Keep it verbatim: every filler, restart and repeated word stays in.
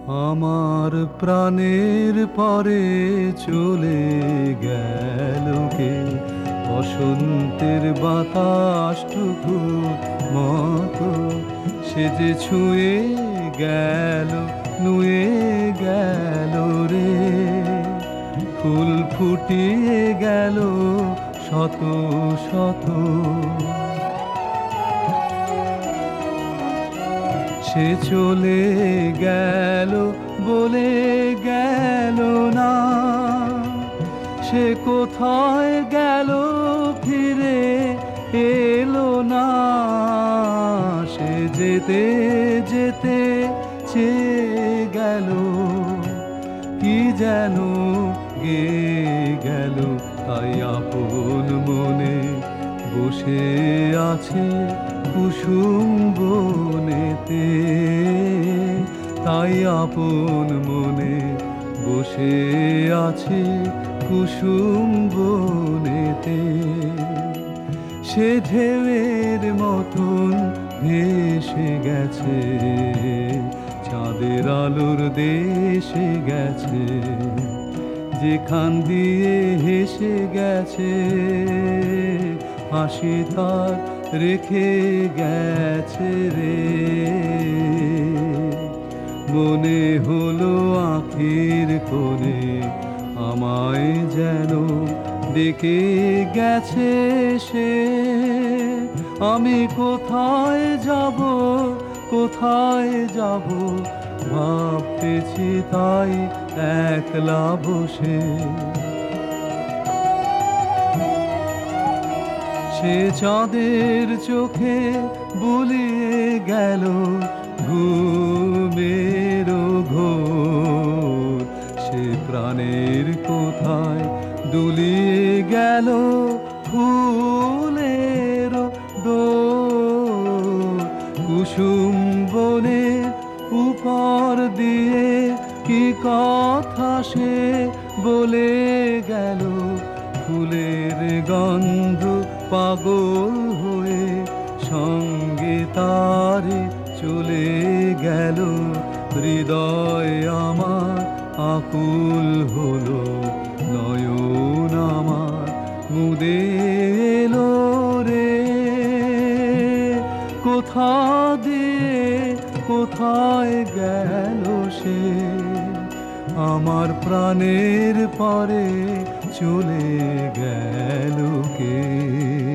আমার প্রাণের পরে চলে গেল কে, বসন্তের বাতাসটুকু মতো সে যে ছুঁয়ে গেল, নুয়ে গেল রে। ফুল ফুটিয়ে গেল শত শত, সে চলে গেল বলে গেল না, সে কোথায় গেল ফিরে এলো না। সে যেতে যেতে চেয়ে গেল, কি যেন গেয়ে গেল, তাই আপন মনে বসে আছে কুসুম বনেতে। তাই আপন মনে বসে আছে কুসুম বনেতে। সে ঢেউয়ের মতন ভেসে গেছে, চাঁদের আলোর দেশে গেছে, যেখান দিয়ে হেসে গেছে হাসি তার রেখে গেছে রে। মনে হলো আখির কোণে আমায় যেন ডেকে গেছে সে। আমি কোথায় যাব, কোথায় যাব ভাবতেছি তাই একলা বসে। সে চাঁদের চোখে বুলিয়ে গেল ঘুমের ঘোর, সে প্রাণের কোথায় দুলিয়ে গেল ফুলের ডোর। কুসুম বনের উপর দিয়ে কি কথা সে বলে গেল, ফুলের গন্ধ পাগল হয়ে সঙ্গে তারে চলে গেল। হৃদয় আমার আকুল হলো, নয়ন আমার মুদে এলো রে। কোথা দিয়ে কোথায় গেল সে, আমার প্রাণের পরে চলে গেল কে।